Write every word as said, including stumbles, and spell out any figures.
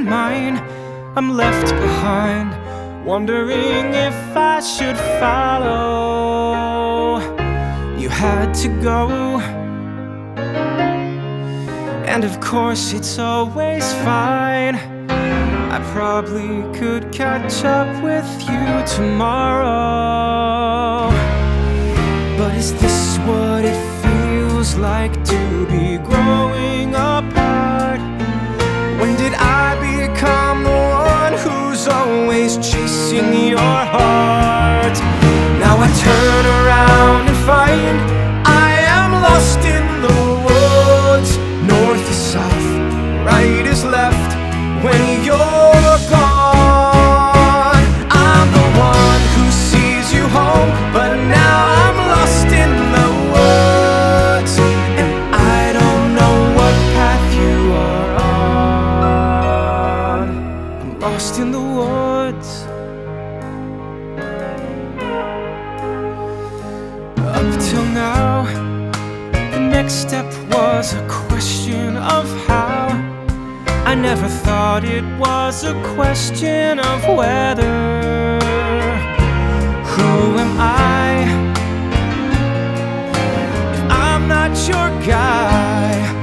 mine. I'm left behind, wondering if I should follow. You had to go, and of course it's always fine. I probably could catch up with you tomorrow. But is this what it feels like to be growing apart? When did I become the one who's always chasing your heart? Now I turn around and find I am lost in the woods. North is south, right is left. When you're gone, I'm the one who sees you home, but now I'm lost in the woods, and I don't know what path you are on. I'm lost in the woods. Up till now, the next step was a question of how. I never thought it was a question of whether. Who am I if I'm not your guy?